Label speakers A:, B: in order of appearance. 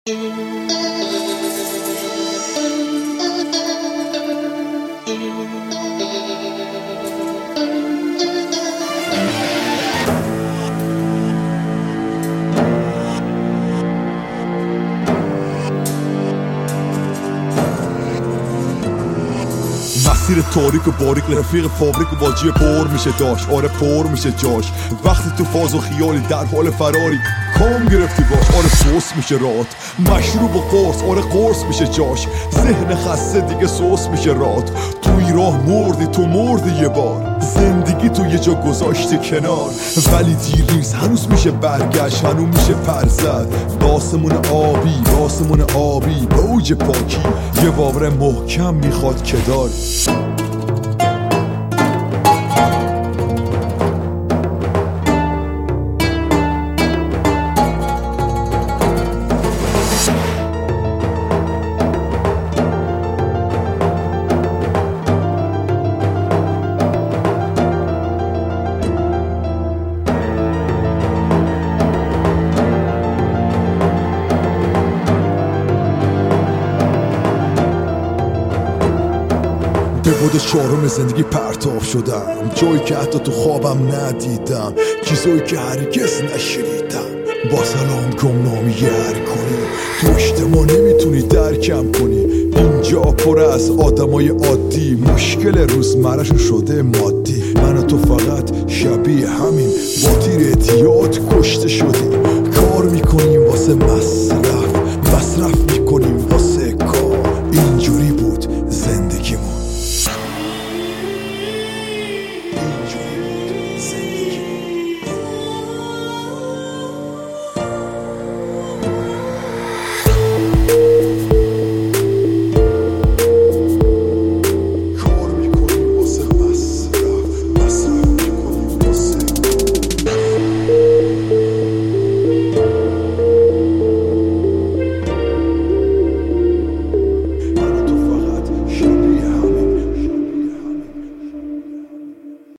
A: مسیر تاریک و باریک رفیق فابریک و باجی پر میشه داشت. آره پر میشه جاش وقتی تو فاز و خیالی در حال فراری کام گرفتی باش. آره سوس میشه رات مشروب و قرص. آره قرص میشه جاش. ذهن خسته دیگه سوس میشه رات. توی راه مردی تو مردی یه بار. زندگی تو یه جا گذاشتی کنار ولی دیر نیست هنوز میشه برگشت. هنوز میشه پر زد باسمون آبی باسمون آبی به اوج پاکی. یه باور محکم میخواد که داری. به بود چهارم زندگی پرتاب شدم جایی که حتی تو خوابم ندیدم چیزایی که هرگز نشنیدم. با سلام گمنامیگر کنی تو اجتماع نمیتونی درکم کنی. اینجا پر از آدمای عادی مشکل روزمرهشون شده مادی. من و تو فقط شبیه همین با تیر اعتیاد کشته شدیم. کار میکنیم واسه مصرف